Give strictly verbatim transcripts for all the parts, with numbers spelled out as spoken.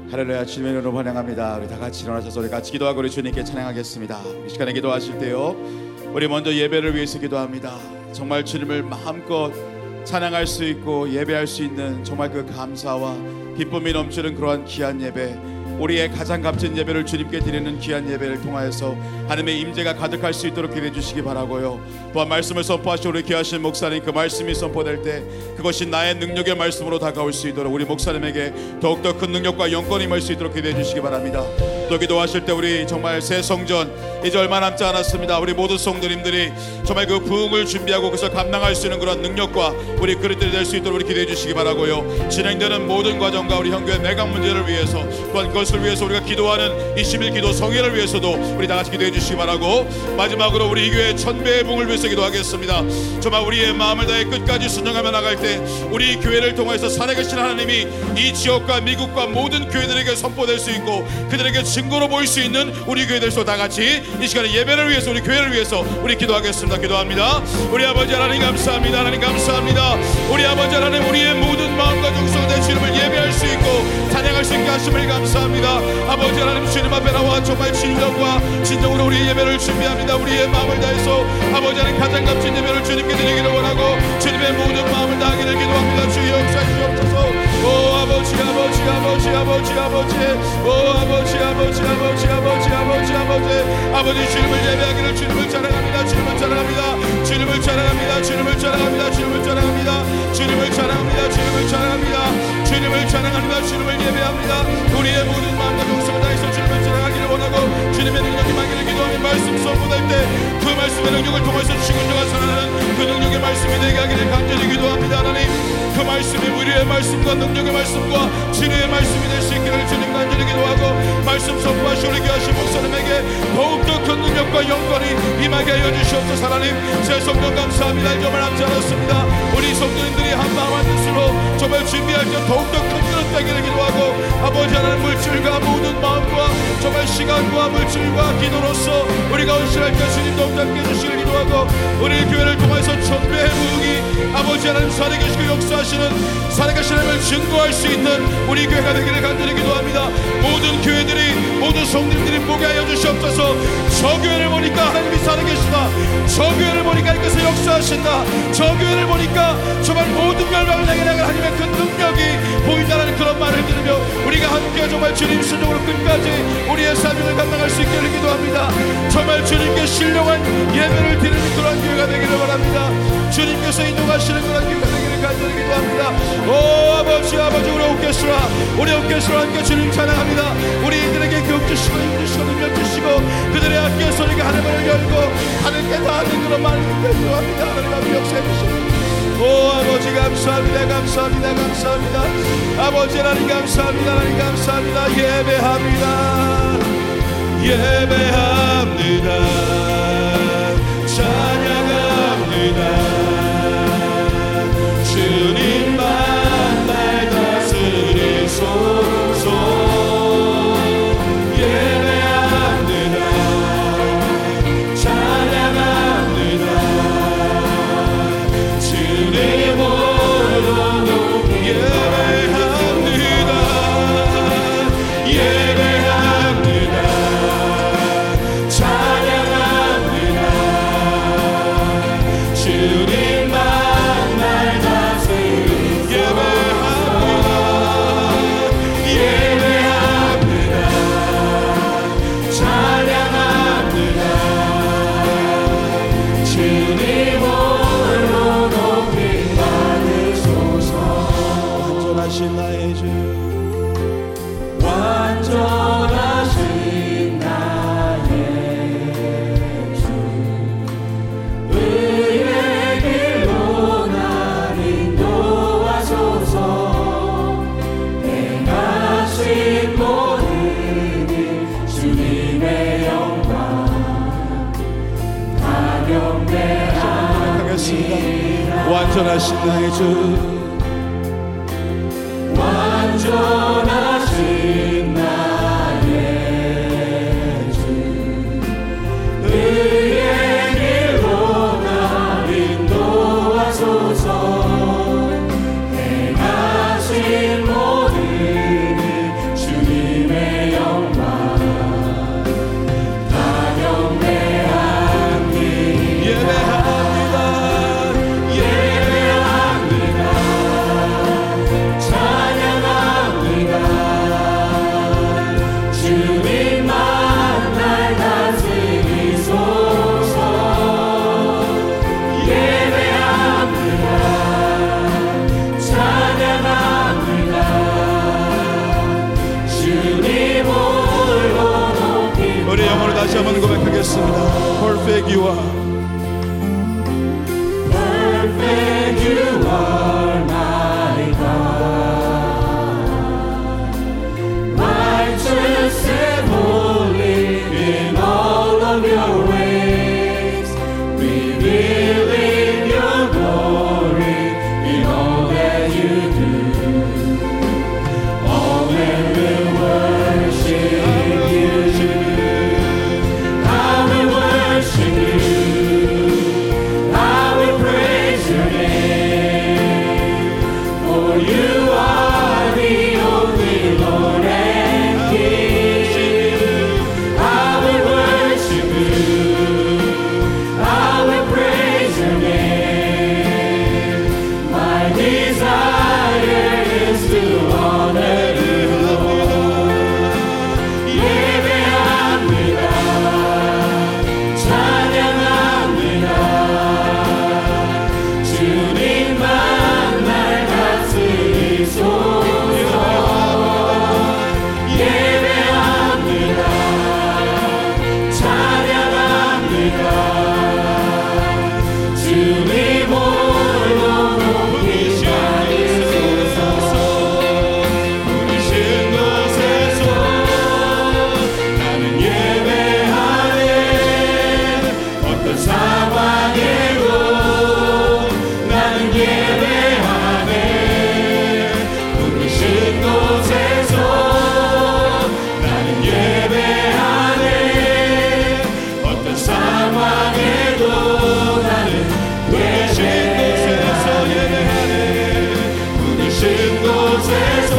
할렐루야. 주님의 이름으로 환영합니다. 우리 다 같이 일어나셔서 우리 같이 기도하고 우리 주님께 찬양하겠습니다. 이 시간에 기도하실 때요, 우리 먼저 예배를 위해서 기도합니다. 정말 주님을 마음껏 찬양할 수 있고 예배할 수 있는 정말 그 감사와 기쁨이 넘치는 그러한 귀한 예배, 우리의 가장 값진 예배를 주님께 드리는 귀한 예배를 통하여서 하나님의 임재가 가득할 수 있도록 기도해 주시기 바라고요. 또한 말씀을 선포하시고 우리 귀하신 목사님, 그 말씀이 선포될 때 그것이 나의 능력의 말씀으로 다가올 수 있도록 우리 목사님에게 더욱더 큰 능력과 영권이 임할 수 있도록 기도해 주시기 바랍니다. 또 기도하실 때 우리 정말 새 성전 이제 얼마 남지 않았습니다. 우리 모든 성도님들이 정말 그 부흥을 준비하고 그래서 감당할 수 있는 그런 능력과 우리 그릇들이 될 수 있도록 우리 기도해 주시기 바라고요. 진행되는 모든 과정과 우리 형교회 매각 문제를 위해서, 또한 그것을 위해서 우리가 기도하는 이십일 기도 성회를 위해서도 우리 다 같이 기도해 주시기 바라고, 마지막으로 우리 이 교회 천배의 부흥을 위해서 기도하겠습니다. 정말 우리의 마음을 다해 끝까지 순종하며 나갈 때 우리 교회를 통해서 살아계신 하나님이 이 지역과 미국과 모든 교회들에게 선포될 수 있고 그들에게 증거로 보일 수 있는 우리 교회들도 다 같이 이 시간에 예배를 위해서, 우리 교회를 위해서 우리 기도하겠습니다. 기도합니다. 우리 아버지 하나님 감사합니다. 하나님 감사합니다. 우리 아버지 하나님, 우리의 모든 마음과 정성을 주님을 예배할 수 있고 찬양할 수 있게 하심을 감사합니다. 아버지 하나님, 주님 앞에 나와 정말 진정과 진정으로 우리 예배를 준비합니다. 우리의 마음을 다해서 아버지 하나님 가장 값진 예배를 주님께 드리기를 원하고 주님의 모든 마음을 다하기를 기도합니다. 주여 역사해 주옵소서. 오 아버지 아버지 아버지 아버지 아버지 오 아버지 아버지 아버지 아버지 아버지 아버지 아버지 주님을 예배하기를, 주님을 찬양합니다. 주님을 찬양합니다. 주님을 찬양합니다. 주님을 찬양합니다. 주님을 찬양합니다. 주님을 찬양합니다. 주님을 찬양합니다. 주님을 찬양합니다. 주님을 예배합니다. 우리의 모든 마음과 정성을 다해서 주님을 찬양하기를 원하고 주님의 능력이 임하기를 기도하며 말씀 선포될 때 그 말씀의 능력을 통해서 지금도가 살아나는 그 능력의 말씀이 되게 하기를 간절히 기도합니다. 하나님, 그 말씀이 우리의 말씀과 능력의 말씀과 진리의 말씀이 될 수 있기를 주님 간절히 기도하고, 말씀 선포하시고 우리 귀하신 목사님에게 더욱더 큰 능력과 영광이 임하게 하여 주시옵소서. 하나님, 새 성령 감사합니다. 정말 남지 않았습니다. 우리 성도님들이 한 마음 한 뜻으로 정말 준비할 때 더욱더 큰 그릇 되기를 기도하고, 아버지 하나님, 물질과 모든 마음과 정말 시간과 물질과 기도로서 우리가 헌신할 때 주님 더욱더 함께 해주시기를 기도하고, 우리 교회를 통해서 천배의 부흥이 아버지 하나님 살아계시고 역사하시는 살아계신 하나님을 증거할 수 있는 우리 교회가 되기를 간절히 기도합니다. 모든 교회들이, 모든 성도님들이 보게 하여 주시옵소서. 저 교회를 보니까 하나님이 살아계시다. 저 교회를 보니까 하나님께서 역사하신다. 저 교회를 보니까 정말 모든 멸망을 향해 나갈 하나님의 그 능력이 보인다는 그런 말을 들으며 우리가 함께 정말 주님 순종으로 끝까지 우리의 사명을 감당할 수 있기를 기도합니다. 정말 주님께 신령한 예배를 드리는 그런 교회가 되기를 바랍니다. 주님께서 인도하시는 그런 교회가 되기를 간절히 기도합니다. 오 아버지 아버지, 우리 오케스트라 우리 오케스트라 함께 주님 찬양합니다. 우리 이들에게 교육 주시고 힘 주시고 능력 주시고 그들의 악기의 소리가 하늘을 열고 하늘께 닿는 그런 말을 기도합니다. 하나님 아버지 역사해 주시고, 오 아버지 감사합니다. 감사합니다. 감사합니다. 아버지 하나님 감사합니다. 하나님 감사합니다. 예배합니다. 예배합니다. 찬양합니다. 주님만 날 다스리소서. 예배합니다. 찬양합니다. 주님 홀로 높이 예배합니다. 예배합니다. 찬양합니다. 주님만 날 다스리소서. 예배합니다. 예배합니다. 찬양합니다. 주님 홀로 높이 받으소서. 완전하신 나의 주, 완전하신 나의 주, 의의 길로 날 인도하소서. 행하신 모든 일 주님의 영광 다 경배하겠습니다. 완전하신 나의 주, 완전하신 나의 주, 의의 길로 날 인도하소서. 행하신 모든 일 주님 찬양하겠습니다. Perfect you are. Perfect you are, my God. Righteous and holy in all of your ways, revealing your glory in all that you do. All men will worship you. I will worship you. I will praise your name. For you are the only Lord and King. I will worship you. I will praise your name. My desire is to honor you, Lord. 예배합니다. 찬양합니다. 주님만 날 다스리소서. 예배합니다. 찬양합니다. 주님 홀로 높이 받으소서. 부르신 곳에서 나는 예배하네. 어떤 상황에도 나는 예배하네. 부르신 곳에서 나는 예배하네. 어떤 상황에도 나는 예배하네. 부르신 곳에서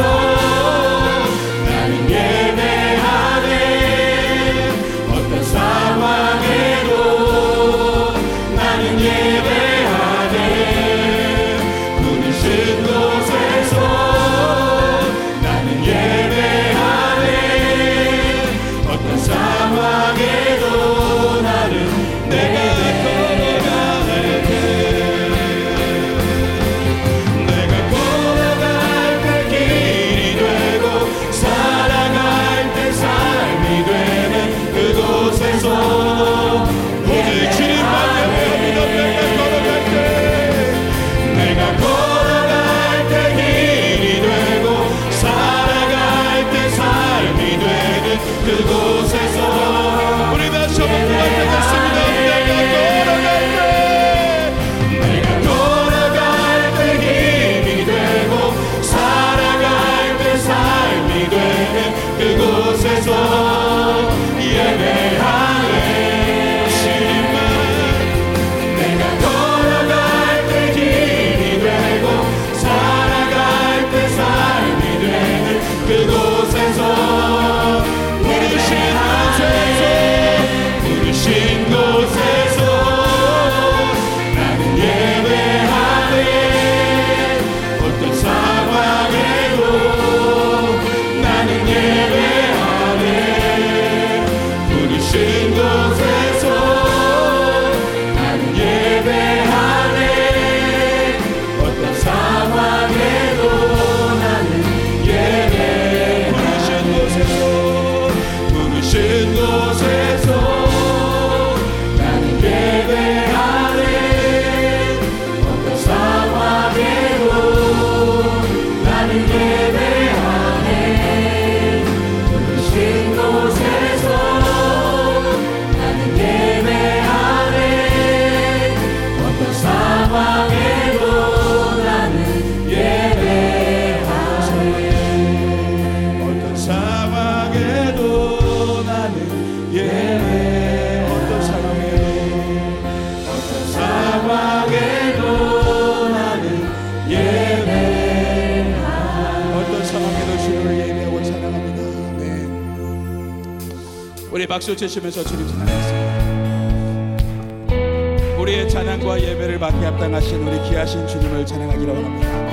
나는 예배하네. 어떤 상황에도 나는 예배하네. 부르신 곳에서 나는 예배하네. 어떤 상황에도 나는 내가 걸어갈게. 내가 걸어갈 때 길이 되고 살아갈 때 삶이 되는 그곳에서 오직 주님만 예배합니다. 내가 걸어갈 때 내가 걸어갈 때 길이 되고 살아갈 때 삶이 되는 그곳에서 우리 다시 한번 고백하겠습니다. 내가 걸어갈 때 내가 걸어갈 때 힘이 되고 살아갈 때 삶이 되는 그곳에서 예배하네. 주님만 내가 걸어갈 때 힘이 되고 살아갈 때 삶이 되는 그곳에서 부르신 곳에서 부르신 곳에서 나는 예배하네. 어떤 상황에도 나는 예배하네. 부르신 곳에서 나는 예배하네. 어떤 상황에도 나는 예배하네. 부르신 곳에서 부르신 곳에서 나는 예배하네. 어떤 상황에도 나는 예배하네. 부르신 곳에서 나는 예배하네. 어떤 상황에도 나는 예배하네. 어떤 상황에도 나는 예배. 어떤 상황에도 어떤 상황에도 나는 예배. 어떤 상황에도 주님을 예배하고 찬양합니다. 네. 우리 박수 치시면서 주님 찬양하겠습니다. 우리의 찬양과 예배를 받게 합당하신 우리 귀하신 주님을 찬양하기로 합니다. 네.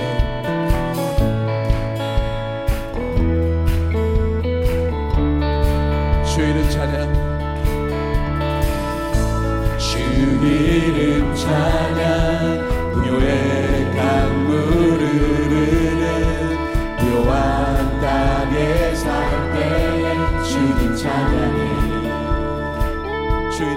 주 이름 찬양. 주 이름 찬양. 부요의 강물을 흐르는 묘한 땅에 살 때에 주님 찬양해. 주 이름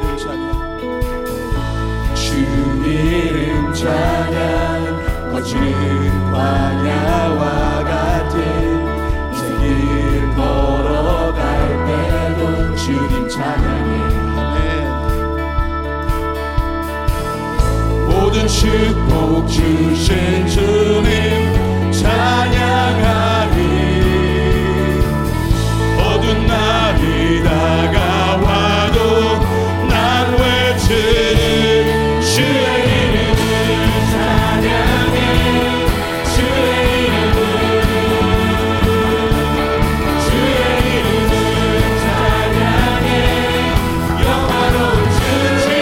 주는 광야와 같은 새 길 걸어갈 때도 주님 찬양해. 모든 축복 주신 주님 찬양하리. 어두운 날이 다가와도 난 외치는 주의 이름을 찬양해. 주의 이름을 주의 이름을 찬양해. 영화로운 주님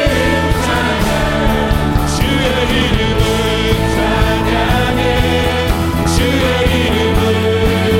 찬양. 주의 이름을 찬양해. 주의 이름을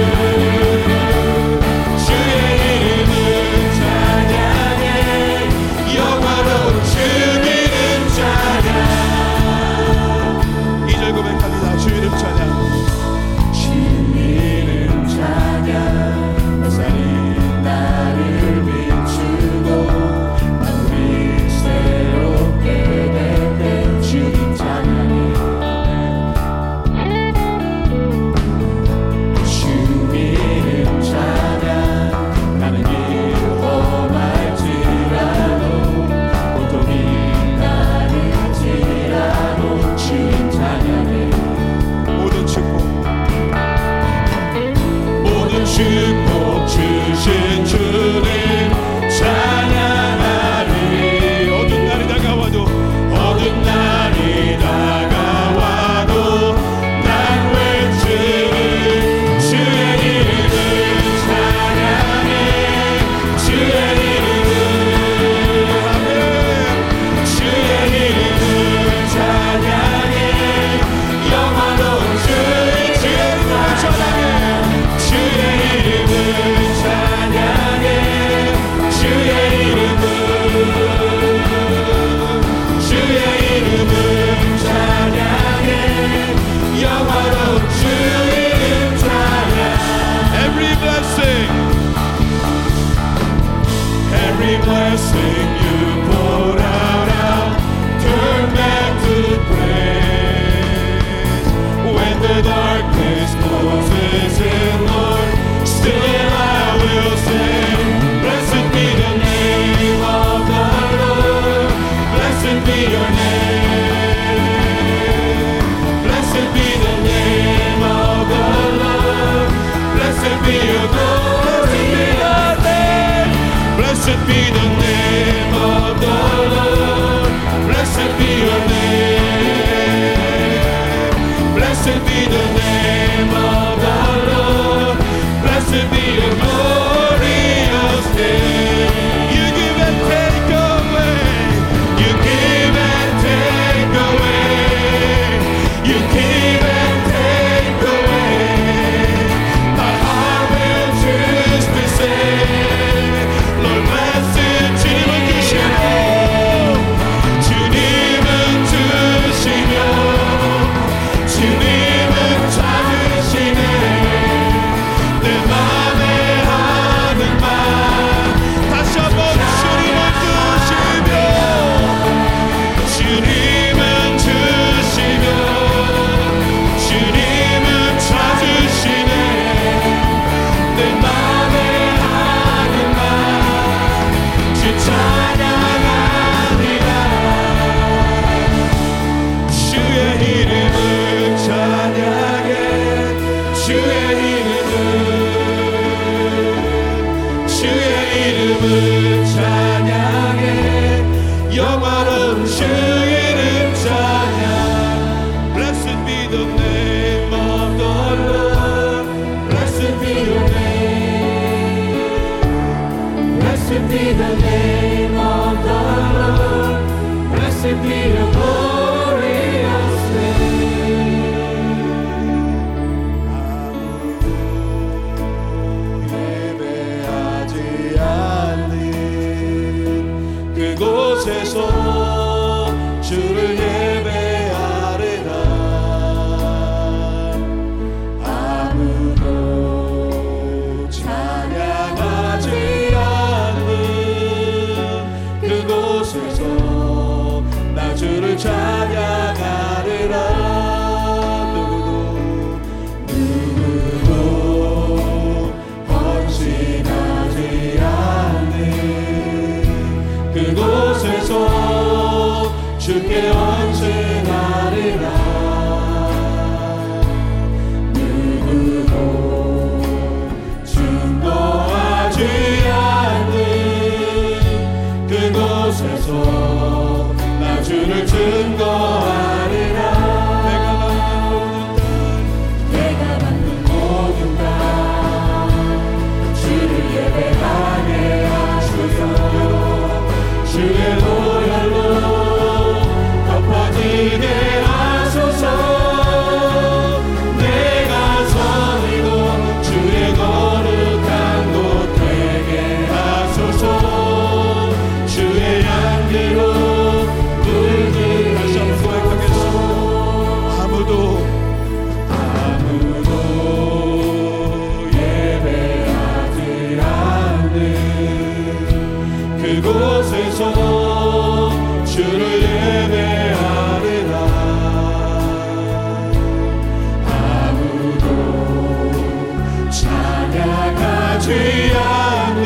축복 주신 주님 찬양하리. 어두운 날이 다가와도 어두운 날이 다가와도 난 외치는 주의 이름을 찬양해. 주의 이름을 아멘. 주의 이름을 찬양해. 영화로운 주의 이름을 찬양해. 주의 이름을 찬양해. 주의 이름을 주의 이름을 찬양해. 영화로운 주의 이름 찬양. Every blessing, every blessing you pour out, I'll turn back to praise. When the darkness closes in, Lord, still I will sing. Blessed be the name of the Lord. Blessed be your name. Blessed be the name of the Lord. Blessed be your glorious name. Blessed be the name of the Lord. Blessed be your name. Blessed be the name of the Lord. Blessed be your glorious name. You give and take away. You give and take away. You give and take away. My heart will choose to say, Lord, blessed 주님은 주시오. 주님은 주시며 주님은 찾으시네. 내 맘에 하는 말 다시 한번 주님은 주시며 주님은 주시며 주님은 찾으시네. 내 맘에 하는 말 주 찬양하리라. 주의 이름을 찬양해. 주의 이름을 주의 이름을 찬양해. 영화로운 주의 이름 찬양. Blessed be the name of the Lord. Blessed be your name. Blessed be the name of the Lord. Blessed be your glorious name. 예배하지 않는 찬양하지 않는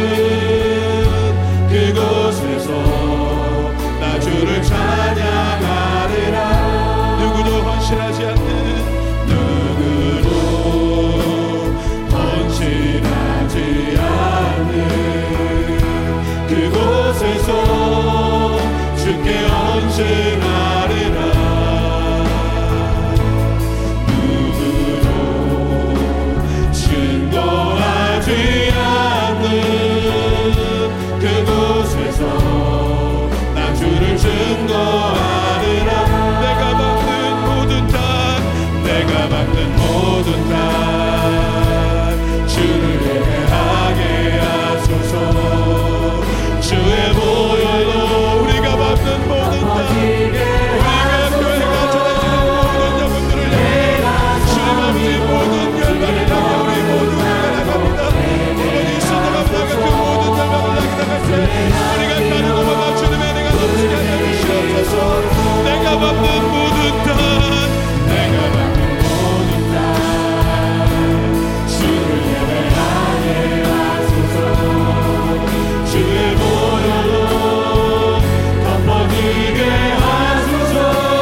그곳에서 나 주를 찬양하리라. 누구도 헌신하지 않는 누구도 헌신하지 않는 그곳에서 주께 헌신하리라. 누구도 증거하지 않는 그곳에서 나 주를 증거하리라. 내가 받는 모든 단 내가 받는 모든 단 주를 예배하게 하소서. 주의 보혈로 우리가 받는 모든 단 우리가 교회가 전해지는 모든 여러분들을 위해 주님 아버지 모든 열방을 향해 우리 모두가 나갑니다. 아버지 선정합니다. 그 모든 열방을 향해 나갈 때 우리가 가는 곳마다 주님의 은혜가 넘치게 하여 주시옵소서. 내가 받는 모든 단 내가 받는 모든 단 주를 예배하게 하소서. 주의 보혈로 덮어지게 하소서.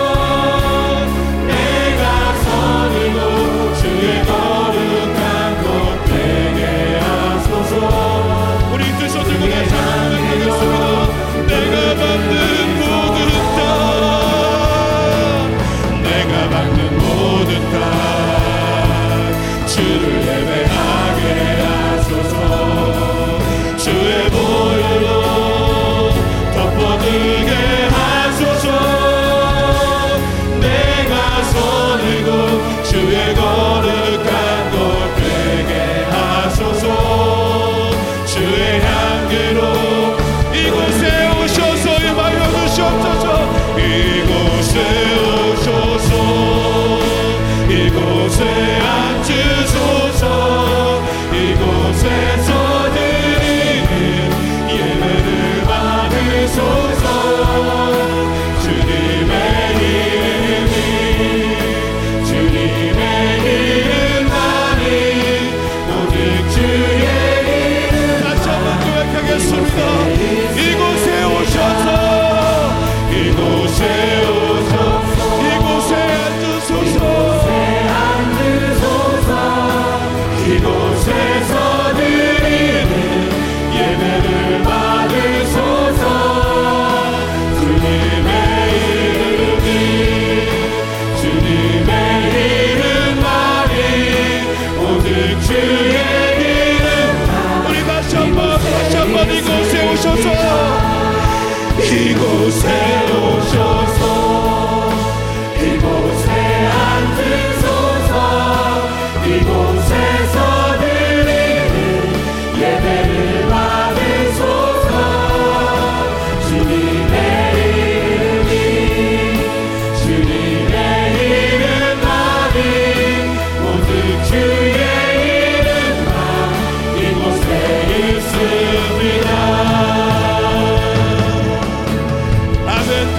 내가 선이고 주의 거룩한 곳 되게 하소서. 우리 두 손 들고 다시 한번 고백하겠습니다. 내가 받는 모든 단 내가 받는 모든 단 주를 예배하게 하소서. 주의 보혈로 덮어지게 하소서. 내가 선이고 주의 거룩한 곳 되게 하소서. 주의 향기로 이곳에 오셔서 임하여 주시옵소서. 이곳에 오셔서 이곳에 앉으소서. 이곳에서 드리는 예배를 받으소서. 주님의 이름이 주님의 이름만이 오직 주의 이름. 다시 한번 고백하겠습니다. 이곳에 오셔서 이곳에 오셔서 이곳에 앉으소서. 앉으소서. 이곳에서 드리는 예배를 받으소서. 주님의 이름이 주님의 이름만이 오직 주의 이름만. 우리 다시 한번 다시 한번 이곳에 오셔서 이곳에 오셔서 이곳에 앉으소서. 이곳에서 드리는 예배를 받으소서. 주님의 이름이 주님의 이름만이 오직 주의 이름만 이곳에 있습니다. 아멘.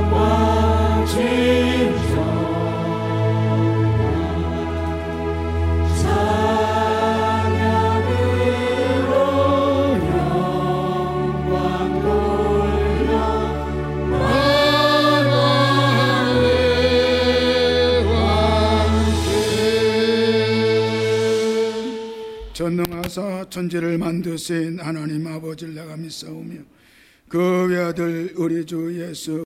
전능하사 천지를 만드신 하나님 아버지를 내가 믿사오며 그 외아들 우리 주 예수